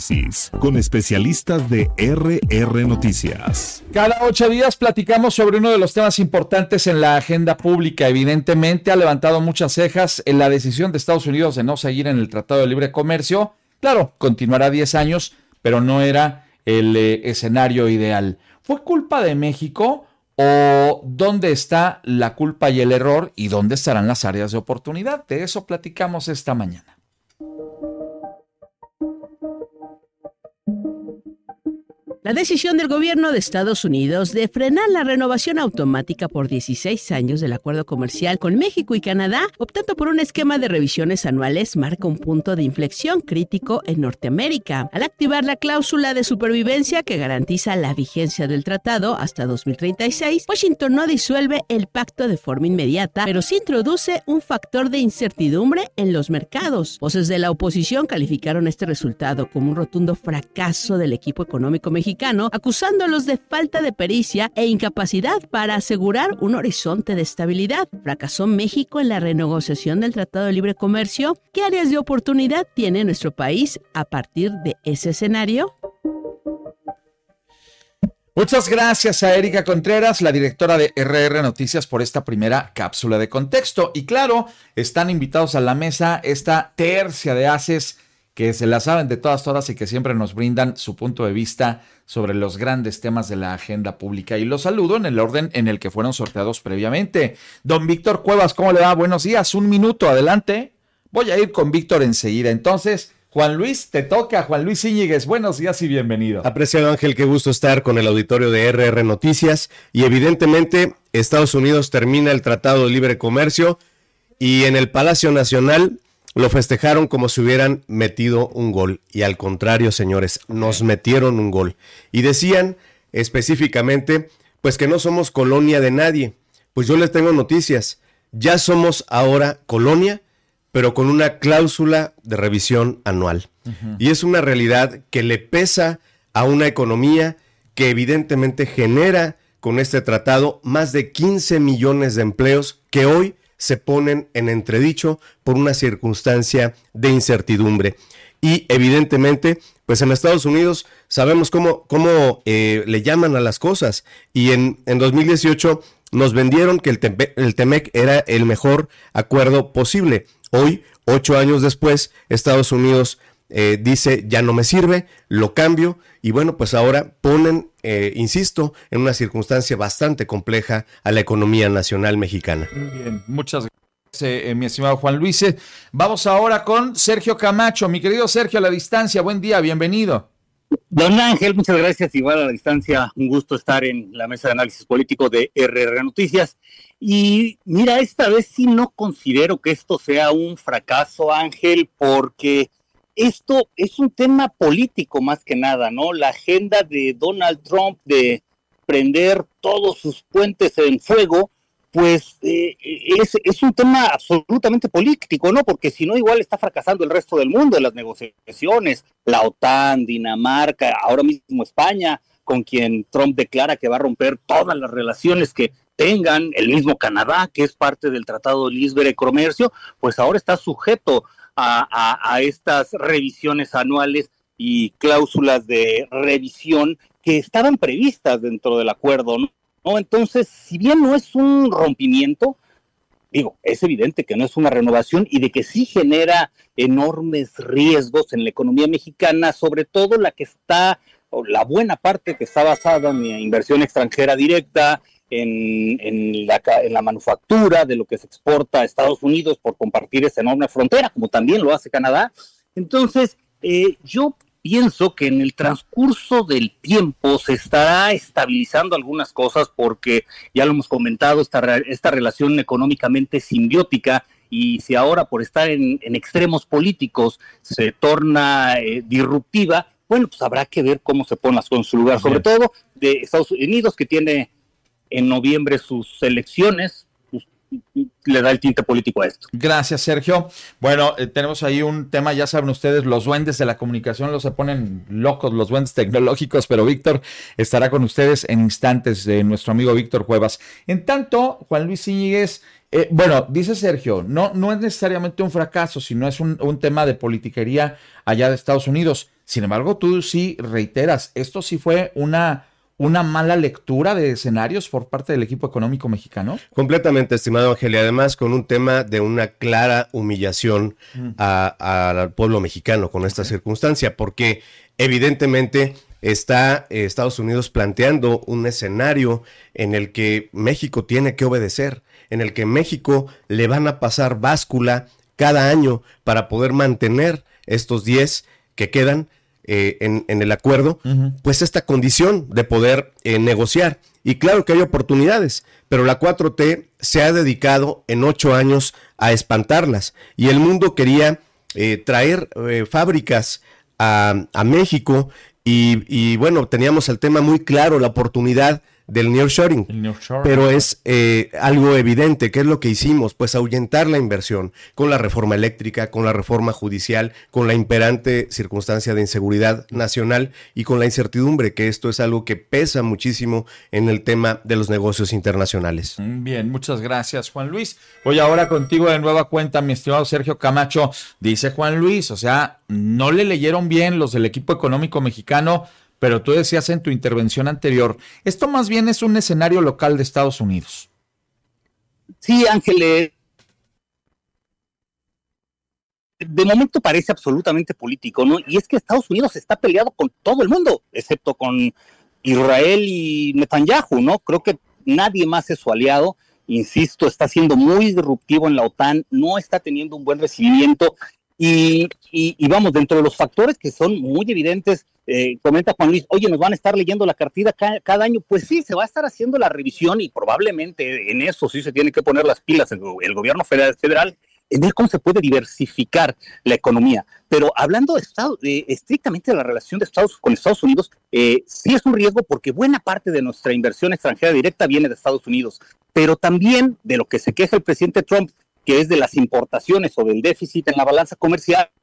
Con especialistas de RR Noticias. Cada 8 días platicamos sobre uno de los temas importantes en la agenda pública. Evidentemente ha levantado muchas cejas en la decisión de Estados Unidos de no seguir en el Tratado de Libre Comercio. Claro, continuará 10 años, pero no era el escenario ideal. ¿Fue culpa de México o dónde está la culpa y el error y dónde estarán las áreas de oportunidad? De eso platicamos esta mañana. La decisión del gobierno de Estados Unidos de frenar la renovación automática por 16 años del acuerdo comercial con México y Canadá, optando por un esquema de revisiones anuales, marca un punto de inflexión crítico en Norteamérica. Al activar la cláusula de supervivencia que garantiza la vigencia del tratado hasta 2036, Washington no disuelve el pacto de forma inmediata, pero sí introduce un factor de incertidumbre en los mercados. Voces de la oposición calificaron este resultado como un rotundo fracaso del equipo económico mexicano, acusándolos de falta de pericia e incapacidad para asegurar un horizonte de estabilidad. ¿Fracasó México en la renegociación del Tratado de Libre Comercio? ¿Qué áreas de oportunidad tiene nuestro país a partir de ese escenario? Muchas gracias a Erika Contreras, la directora de RR Noticias, por esta primera cápsula de contexto. Y claro, están invitados a la mesa esta tercia de haces que se la saben de todas y que siempre nos brindan su punto de vista sobre los grandes temas de la agenda pública. Y los saludo en el orden en el que fueron sorteados previamente. Don Víctor Cuevas, ¿cómo le va? Buenos días, un minuto, adelante. Voy a ir con Víctor enseguida. Entonces, Juan Luis, te toca. Juan Luis Íñiguez, buenos días y bienvenido. Apreciado Ángel, qué gusto estar con el auditorio de RR Noticias. Y evidentemente, Estados Unidos termina el Tratado de Libre Comercio y en el Palacio Nacional lo festejaron como si hubieran metido un gol. Y al contrario, señores, nos metieron un gol. Y decían específicamente, pues que no somos colonia de nadie. Pues yo les tengo noticias. Ya somos ahora colonia, pero con una cláusula de revisión anual. Y es una realidad que le pesa a una economía que evidentemente genera con este tratado más de 15 millones de empleos que hoy se ponen en entredicho por una circunstancia de incertidumbre. Y evidentemente, pues en Estados Unidos sabemos cómo le llaman a las cosas. Y en 2018 nos vendieron que el TEMEC era el mejor acuerdo posible. Hoy, 8 años después, Estados Unidos dice, ya no me sirve, lo cambio. Y bueno, pues ahora ponen, insisto, en una circunstancia bastante compleja a la economía nacional mexicana. Muy bien, muchas gracias, mi estimado Juan Luis. Vamos ahora con Sergio Camacho. Mi querido Sergio, a la distancia, buen día, bienvenido. Don Ángel, muchas gracias. Igual a la distancia, un gusto estar en la mesa de análisis político de RR Noticias. Y mira, esta vez sí no considero que esto sea un fracaso, Ángel, porque esto es un tema político más que nada, ¿no? La agenda de Donald Trump de prender todos sus puentes en fuego, pues es un tema absolutamente político, ¿no? Porque si no, igual está fracasando el resto del mundo en las negociaciones. La OTAN, Dinamarca, ahora mismo España, con quien Trump declara que va a romper todas las relaciones que tengan, el mismo Canadá, que es parte del Tratado de Libre Comercio, pues ahora está sujeto a estas revisiones anuales y cláusulas de revisión que estaban previstas dentro del acuerdo, ¿no? Entonces, si bien no es un rompimiento, digo, es evidente que no es una renovación y de que sí genera enormes riesgos en la economía mexicana, sobre todo la buena parte que está basada en inversión extranjera directa, en la manufactura de lo que se exporta a Estados Unidos por compartir esa enorme frontera, como también lo hace Canadá. Entonces, yo pienso que en el transcurso del tiempo se estará estabilizando algunas cosas porque, ya lo hemos comentado, esta relación económicamente simbiótica, y si ahora por estar en extremos políticos se torna disruptiva, bueno, pues habrá que ver cómo se ponen las cosas en su lugar, sobre todo de Estados Unidos, que tiene en noviembre sus elecciones, pues, le da el tinte político a esto. Gracias, Sergio. Bueno, tenemos ahí un tema, ya saben ustedes, los duendes de la comunicación se ponen locos, los duendes tecnológicos, pero Víctor estará con ustedes en instantes, de nuestro amigo Víctor Cuevas. En tanto, Juan Luis Íñiguez, bueno, dice Sergio, no es necesariamente un fracaso, sino es un tema de politiquería allá de Estados Unidos. Sin embargo, tú sí reiteras, esto sí fue una mala lectura de escenarios por parte del equipo económico mexicano. Completamente, estimado Ángel, y además con un tema de una clara humillación al pueblo mexicano con esta circunstancia, porque evidentemente está Estados Unidos planteando un escenario en el que México tiene que obedecer, en el que México le van a pasar báscula cada año para poder mantener estos 10 que quedan en el acuerdo, pues esta condición de poder negociar. Y claro que hay oportunidades, pero la 4T se ha dedicado en 8 años a espantarlas. Y el mundo quería traer fábricas a México y bueno, teníamos el tema muy claro, la oportunidad del nearshoring, pero es algo evidente. ¿Qué es lo que hicimos? Pues ahuyentar la inversión con la reforma eléctrica, con la reforma judicial, con la imperante circunstancia de inseguridad nacional y con la incertidumbre, que esto es algo que pesa muchísimo en el tema de los negocios internacionales. Bien, muchas gracias, Juan Luis. Voy ahora contigo de nueva cuenta, mi estimado Sergio Camacho. Dice Juan Luis, o sea, no le leyeron bien los del equipo económico mexicano, pero tú decías en tu intervención anterior, esto más bien es un escenario local de Estados Unidos. Sí, Ángel, de momento parece absolutamente político, ¿no? Y es que Estados Unidos está peleado con todo el mundo, excepto con Israel y Netanyahu, ¿no? Creo que nadie más es su aliado. Insisto, está siendo muy disruptivo en la OTAN, no está teniendo un buen recibimiento. Y vamos, dentro de los factores que son muy evidentes, comenta Juan Luis, oye, nos van a estar leyendo la cartilla cada año. Pues sí, se va a estar haciendo la revisión y probablemente en eso sí se tiene que poner las pilas el gobierno federal, en ver cómo se puede diversificar la economía. Pero hablando estrictamente de la relación de con Estados Unidos, sí es un riesgo porque buena parte de nuestra inversión extranjera directa viene de Estados Unidos, pero también de lo que se queja el presidente Trump, que es de las importaciones o del déficit en la balanza comercial.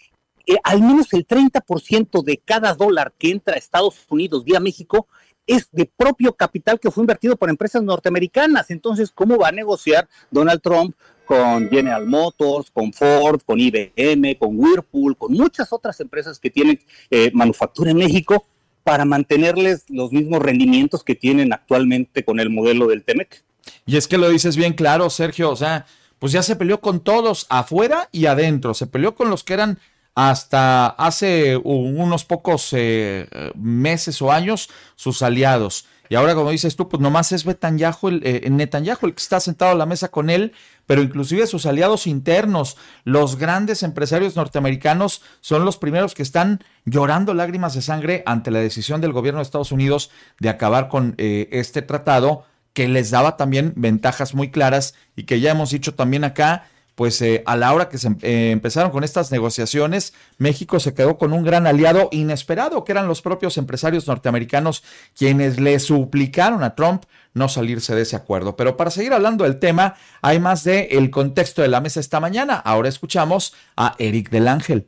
Al menos el 30% de cada dólar que entra a Estados Unidos vía México es de propio capital que fue invertido por empresas norteamericanas. Entonces, ¿cómo va a negociar Donald Trump con General Motors, con Ford, con IBM, con Whirlpool, con muchas otras empresas que tienen manufactura en México para mantenerles los mismos rendimientos que tienen actualmente con el modelo del TEMEC? Y es que lo dices bien claro, Sergio, o sea, pues ya se peleó con todos, afuera y adentro. Se peleó con los que eran hasta hace unos pocos meses o años sus aliados. Y ahora, como dices tú, pues nomás es Netanyahu el que está sentado a la mesa con él, pero inclusive sus aliados internos, los grandes empresarios norteamericanos, son los primeros que están llorando lágrimas de sangre ante la decisión del gobierno de Estados Unidos de acabar con este tratado, que les daba también ventajas muy claras y que ya hemos dicho también acá, pues a la hora que se empezaron con estas negociaciones, México se quedó con un gran aliado inesperado, que eran los propios empresarios norteamericanos quienes le suplicaron a Trump no salirse de ese acuerdo. Pero para seguir hablando del tema, hay más de el contexto de la mesa esta mañana. Ahora escuchamos a Eric del Ángel.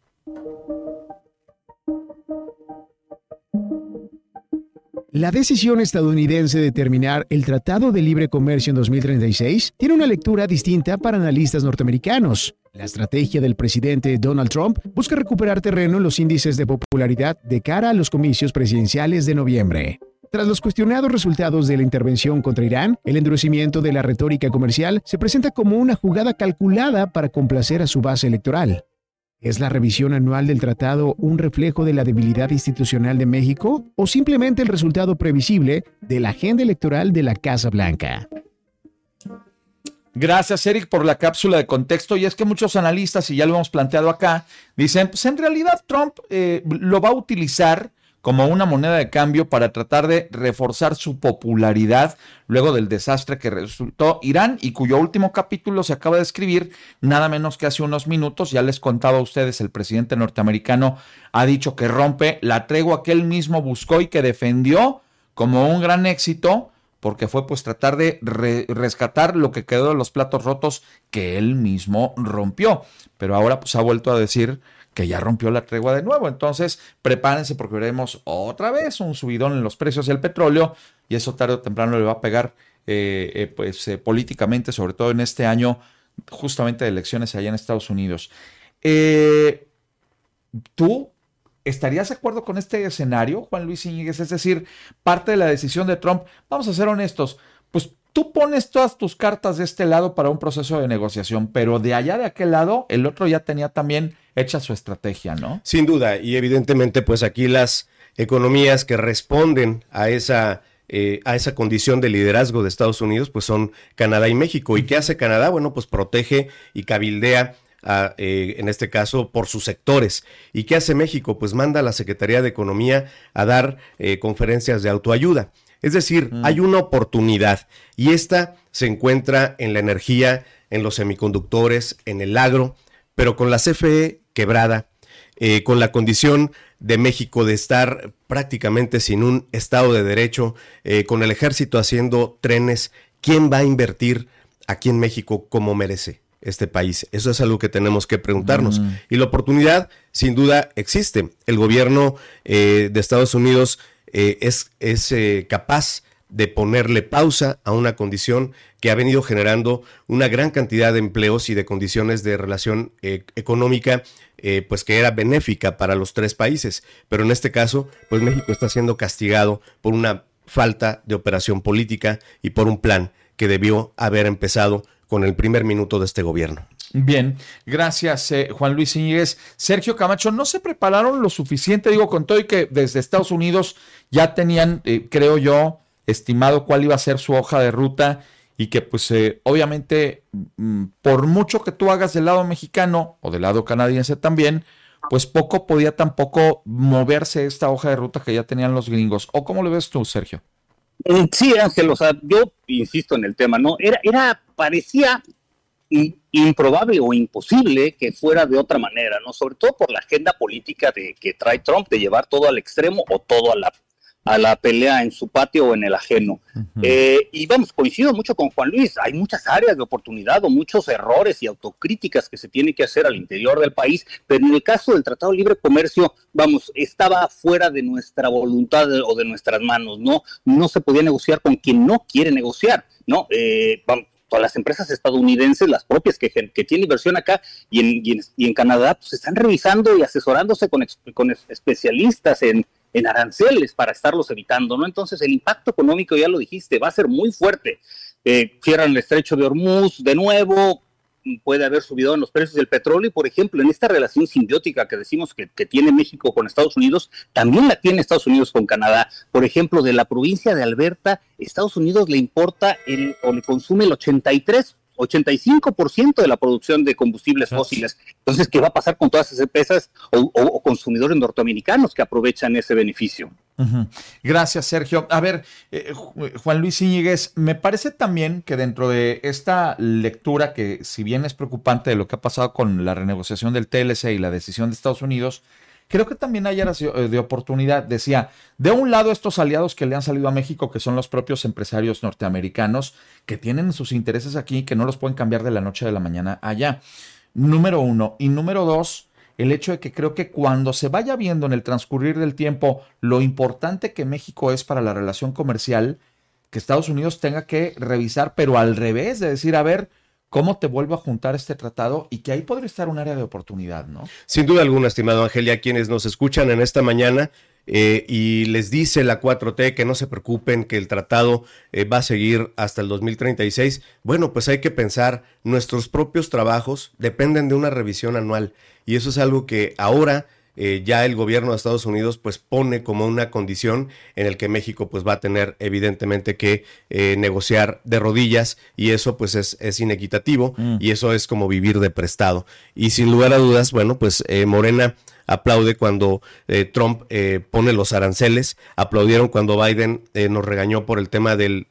La decisión estadounidense de terminar el Tratado de Libre Comercio en 2036 tiene una lectura distinta para analistas norteamericanos. La estrategia del presidente Donald Trump busca recuperar terreno en los índices de popularidad de cara a los comicios presidenciales de noviembre. Tras los cuestionados resultados de la intervención contra Irán, el endurecimiento de la retórica comercial se presenta como una jugada calculada para complacer a su base electoral. ¿Es la revisión anual del tratado un reflejo de la debilidad institucional de México o simplemente el resultado previsible de la agenda electoral de la Casa Blanca? Gracias, Eric, por la cápsula de contexto. Y es que muchos analistas, y ya lo hemos planteado acá, dicen, pues en realidad Trump lo va a utilizar como una moneda de cambio para tratar de reforzar su popularidad luego del desastre que resultó Irán y cuyo último capítulo se acaba de escribir nada menos que hace unos minutos. Ya les contaba a ustedes, el presidente norteamericano ha dicho que rompe la tregua que él mismo buscó y que defendió como un gran éxito, porque fue pues tratar de rescatar lo que quedó de los platos rotos que él mismo rompió. Pero ahora pues ha vuelto a decir que ya rompió la tregua de nuevo. Entonces, prepárense porque veremos otra vez un subidón en los precios del petróleo y eso tarde o temprano le va a pegar políticamente, sobre todo en este año justamente de elecciones allá en Estados Unidos. ¿Tú ¿estarías de acuerdo con este escenario, Juan Luis Íñiguez? Es decir, parte de la decisión de Trump, vamos a ser honestos, pues tú pones todas tus cartas de este lado para un proceso de negociación, pero de allá de aquel lado, el otro ya tenía también hecha su estrategia, ¿no? Sin duda, y evidentemente pues aquí las economías que responden a esa condición de liderazgo de Estados Unidos pues son Canadá y México. ¿Y qué hace Canadá? Bueno, pues protege y cabildea en este caso por sus sectores. ¿Y qué hace México? Pues manda a la Secretaría de Economía a dar conferencias de autoayuda. Es decir, hay una oportunidad y esta se encuentra en la energía, en los semiconductores, en el agro, pero con la CFE quebrada, con la condición de México de estar prácticamente sin un Estado de Derecho, con el ejército haciendo trenes. ¿Quién va a invertir aquí en México como merece este país? Eso es algo que tenemos que preguntarnos. Y la oportunidad, sin duda, existe. El gobierno de Estados Unidos es capaz de ponerle pausa a una condición que ha venido generando una gran cantidad de empleos y de condiciones de relación económica, pues que era benéfica para los tres países. Pero en este caso, pues México está siendo castigado por una falta de operación política y por un plan que debió haber empezado con el primer minuto de este gobierno. Bien, gracias Juan Luis Íñiguez. Sergio Camacho, ¿no se prepararon lo suficiente? Digo, con todo y que desde Estados Unidos ya tenían, creo yo, estimado cuál iba a ser su hoja de ruta y que pues obviamente por mucho que tú hagas del lado mexicano o del lado canadiense también, pues poco podía tampoco moverse esta hoja de ruta que ya tenían los gringos. ¿O cómo lo ves tú, Sergio? Sí, Ángel, o sea, yo insisto en el tema, ¿no? Parecía improbable o imposible que fuera de otra manera, ¿no? Sobre todo por la agenda política que trae Trump de llevar todo al extremo o todo a la pelea en su patio o en el ajeno. Y vamos, coincido mucho con Juan Luis, hay muchas áreas de oportunidad o muchos errores y autocríticas que se tienen que hacer al interior del país, pero en el caso del Tratado de Libre Comercio, vamos, estaba fuera de nuestra voluntad o de nuestras manos, no se podía negociar con quien no quiere negociar, ¿no? Vamos, todas las empresas estadounidenses, las propias que tienen inversión acá y en Canadá, pues están revisando y asesorándose con especialistas en aranceles para estarlos evitando, ¿no? Entonces el impacto económico, ya lo dijiste, va a ser muy fuerte. Cierran el estrecho de Hormuz de nuevo, puede haber subido en los precios del petróleo y, por ejemplo, en esta relación simbiótica que decimos que tiene México con Estados Unidos, también la tiene Estados Unidos con Canadá. Por ejemplo, de la provincia de Alberta, Estados Unidos le importa o le consume el 85% de la producción de combustibles fósiles. Entonces, ¿qué va a pasar con todas esas empresas o consumidores norteamericanos que aprovechan ese beneficio? Gracias, Sergio. A ver, Juan Luis Íñiguez, me parece también que dentro de esta lectura, que si bien es preocupante de lo que ha pasado con la renegociación del TLC y la decisión de Estados Unidos, creo que también hay áreas de oportunidad. Decía, de un lado estos aliados que le han salido a México, que son los propios empresarios norteamericanos, que tienen sus intereses aquí, que no los pueden cambiar de la noche a la mañana allá. Número uno. Y número dos, el hecho de que creo que cuando se vaya viendo en el transcurrir del tiempo lo importante que México es para la relación comercial, que Estados Unidos tenga que revisar, pero al revés, de decir, a ver, ¿cómo te vuelvo a juntar este tratado? Y que ahí podría estar un área de oportunidad, ¿no? Sin duda alguna, estimado Ángel, y a quienes nos escuchan en esta mañana y les dice la 4T que no se preocupen, que el tratado va a seguir hasta el 2036. Bueno, pues hay que pensar, nuestros propios trabajos dependen de una revisión anual y eso es algo que ahora ya el gobierno de Estados Unidos pues pone como una condición en el que México pues va a tener evidentemente que negociar de rodillas y eso pues es inequitativo y eso es como vivir de prestado. Y sin lugar a dudas, bueno, pues Morena aplaude cuando Trump pone los aranceles, aplaudieron cuando Biden nos regañó por el tema del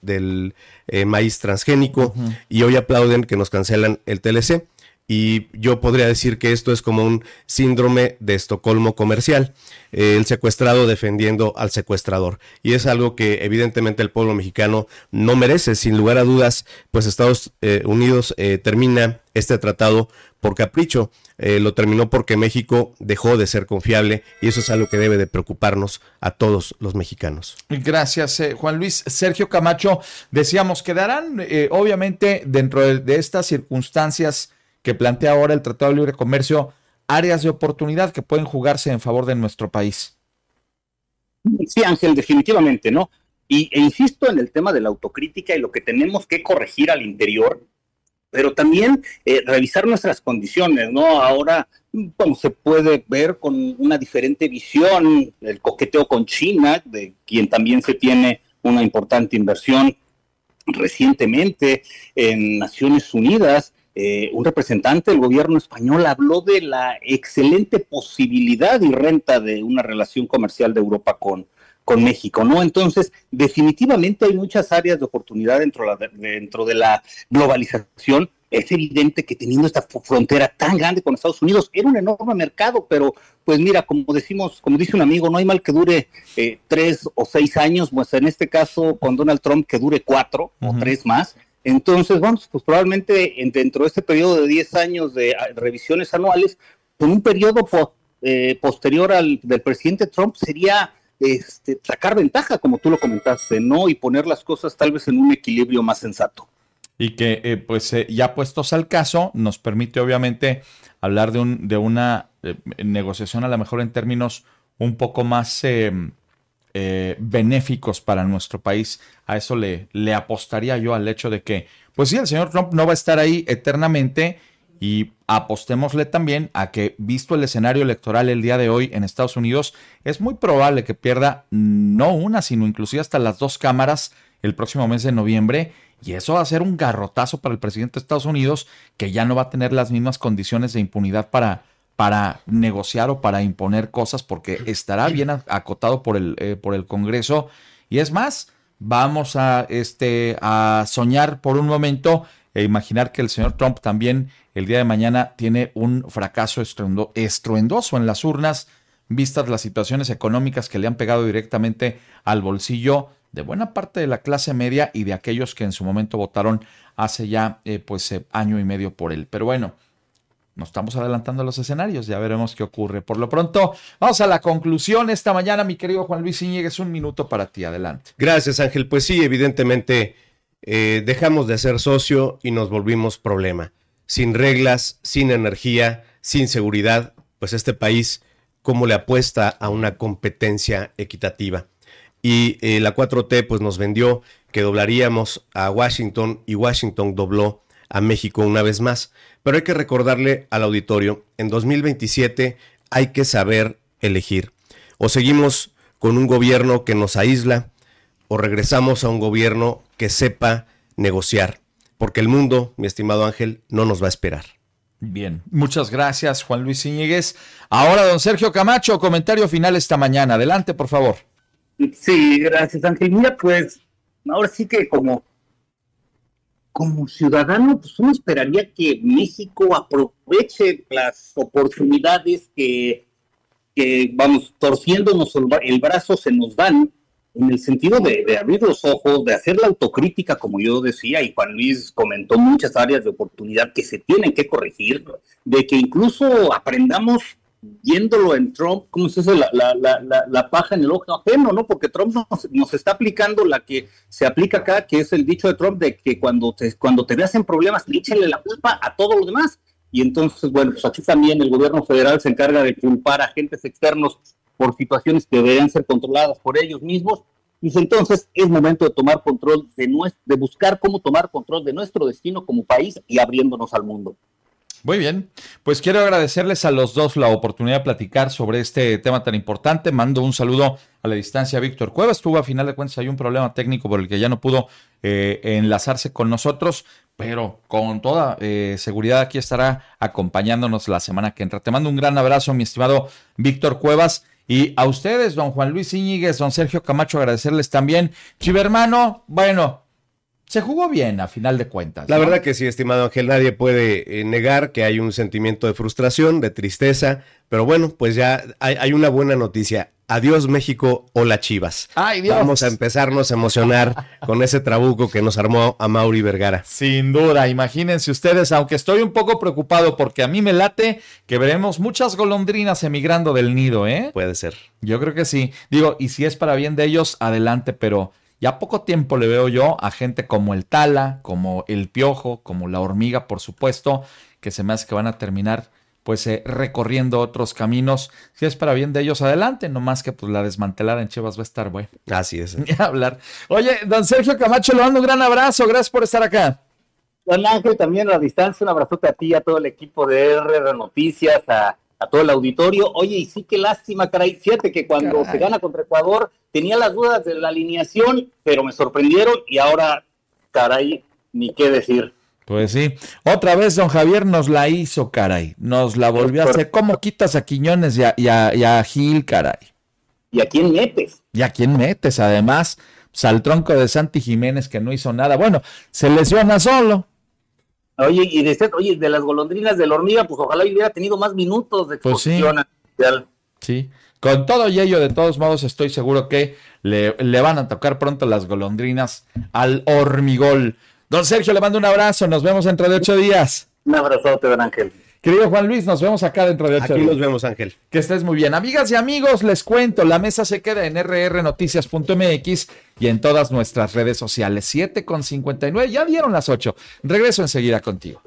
maíz transgénico y hoy aplauden que nos cancelan el TLC. Y yo podría decir que esto es como un síndrome de Estocolmo comercial, el secuestrado defendiendo al secuestrador. Y es algo que evidentemente el pueblo mexicano no merece. Sin lugar a dudas, pues Estados Unidos termina este tratado por capricho. Lo terminó porque México dejó de ser confiable y eso es algo que debe de preocuparnos a todos los mexicanos. Gracias, Juan Luis. Sergio Camacho, decíamos, quedarán obviamente dentro de estas circunstancias que plantea ahora el Tratado de Libre Comercio áreas de oportunidad que pueden jugarse en favor de nuestro país. Sí, Ángel, definitivamente, ¿no? E insisto en el tema de la autocrítica y lo que tenemos que corregir al interior, pero también revisar nuestras condiciones, ¿no? Ahora, bueno, se puede ver con una diferente visión el coqueteo con China, de quien también se tiene una importante inversión recientemente en Naciones Unidas. Un representante del gobierno español habló de la excelente posibilidad y renta de una relación comercial de Europa con México, ¿no? Entonces, definitivamente hay muchas áreas de oportunidad dentro de la globalización. Es evidente que teniendo esta frontera tan grande con Estados Unidos, era un enorme mercado, pero pues mira, como dice un amigo, no hay mal que dure 3 o 6 años, pues en este caso con Donald Trump que dure 4 o 3 más. Entonces, vamos, pues probablemente dentro de este periodo de 10 años de revisiones anuales, con un periodo posterior al del presidente Trump sería sacar ventaja, como tú lo comentaste, ¿no? Y poner las cosas tal vez en un equilibrio más sensato. Y que, ya puestos al caso, nos permite obviamente hablar de una negociación a lo mejor en términos un poco más benéficos para nuestro país. A eso le apostaría yo, al hecho de que, pues sí, el señor Trump no va a estar ahí eternamente, y apostémosle también a que, visto el escenario electoral el día de hoy en Estados Unidos, es muy probable que pierda no una, sino inclusive hasta las 2 cámaras el próximo mes de noviembre, y eso va a ser un garrotazo para el presidente de Estados Unidos, que ya no va a tener las mismas condiciones de impunidad para negociar o para imponer cosas, porque estará bien acotado por el Congreso. Y es más, vamos a soñar por un momento e imaginar que el señor Trump también el día de mañana tiene un fracaso estruendoso en las urnas, vistas las situaciones económicas que le han pegado directamente al bolsillo de buena parte de la clase media y de aquellos que en su momento votaron hace ya año y medio por él. Pero bueno, nos estamos adelantando a los escenarios, ya veremos qué ocurre. Por lo pronto, vamos a la conclusión esta mañana, mi querido Juan Luis Íñiguez, 1 minuto para ti, adelante. Gracias, Ángel. Pues sí, evidentemente dejamos de ser socio y nos volvimos problema. Sin reglas, sin energía, sin seguridad, pues este país, ¿cómo le apuesta a una competencia equitativa? Y la 4T pues nos vendió que doblaríamos a Washington, y Washington dobló a México una vez más. Pero hay que recordarle al auditorio, en 2027 hay que saber elegir. O seguimos con un gobierno que nos aísla, o regresamos a un gobierno que sepa negociar. Porque el mundo, mi estimado Ángel, no nos va a esperar. Bien, muchas gracias, Juan Luis Íñiguez. Ahora, don Sergio Camacho, comentario final esta mañana. Adelante, por favor. Sí, gracias, Ángel. Mira, pues, ahora sí que como ciudadano, pues uno esperaría que México aproveche las oportunidades que vamos, torciéndonos el brazo, se nos dan, en el sentido de abrir los ojos, de hacer la autocrítica, como yo decía, y Juan Luis comentó muchas áreas de oportunidad que se tienen que corregir, de que incluso aprendamos viéndolo en Trump, ¿cómo se dice? La paja en el ojo ajeno, ¿no? Porque Trump nos está aplicando la que se aplica acá, que es el dicho de Trump de que cuando te veas en problemas, échale la culpa a todos los demás. Y entonces, bueno, pues aquí también el gobierno federal se encarga de culpar a agentes externos por situaciones que deberían ser controladas por ellos mismos. Y entonces es momento de tomar control, de buscar cómo tomar control de nuestro destino como país y abriéndonos al mundo. Muy bien, pues quiero agradecerles a los dos la oportunidad de platicar sobre este tema tan importante. Mando un saludo a la distancia a Víctor Cuevas. Tuvo, a final de cuentas, hay un problema técnico por el que ya no pudo enlazarse con nosotros, pero con toda seguridad aquí estará acompañándonos la semana que entra. Te mando un gran abrazo, mi estimado Víctor Cuevas. Y a ustedes, don Juan Luis Íñiguez, don Sergio Camacho, agradecerles también. Chivermano, bueno, se jugó bien a final de cuentas, ¿no? La verdad que sí, estimado Ángel, nadie puede negar que hay un sentimiento de frustración, de tristeza, pero bueno, pues ya hay una buena noticia. Adiós México, hola Chivas. ¡Ay, Dios! Vamos a empezarnos a emocionar con ese trabuco que nos armó Amaury Vergara. Sin duda, imagínense ustedes, aunque estoy un poco preocupado porque a mí me late que veremos muchas golondrinas emigrando del nido, ¿eh? Puede ser. Yo creo que sí. Digo, y si es para bien de ellos, adelante, pero ya poco tiempo le veo yo a gente como el Tala, como el Piojo, como la Hormiga, por supuesto, que se me hace que van a terminar pues recorriendo otros caminos. Si es para bien de ellos, adelante, nomás que pues la desmantelada en Chivas va a estar bueno. Así es. Ni hablar. Oye, don Sergio Camacho, le mando un gran abrazo, gracias por estar acá. Don Ángel, también a la distancia, un abrazote a ti, a todo el equipo de RR Noticias, a todo el auditorio. Oye, y sí, qué lástima, caray. Fíjate que cuando se gana contra Ecuador, tenía las dudas de la alineación, pero me sorprendieron y ahora, caray, ni qué decir. Pues sí, otra vez don Javier nos la hizo, caray, nos la volvió a hacer. ¿Cómo quitas a Quiñones y a Gil, caray? ¿Y a quién metes? ¿Y a quién metes? Además, pues, al tronco de Santi Jiménez que no hizo nada. Bueno, se lesiona solo. Oye, y de las golondrinas de la hormiga, pues ojalá hubiera tenido más minutos de exposición. Pues sí, con todo y ello, de todos modos, estoy seguro que le van a tocar pronto las golondrinas al hormigol. Don Sergio, le mando un abrazo, nos vemos dentro de 8 días. Un abrazote, don Ángel. Querido Juan Luis, nos vemos acá dentro de 8 días. Aquí nos vemos, Ángel. Que estés muy bien. Amigas y amigos, les cuento, la mesa se queda en rrnoticias.mx y en todas nuestras redes sociales. 7:59, ya dieron las 8. Regreso enseguida contigo.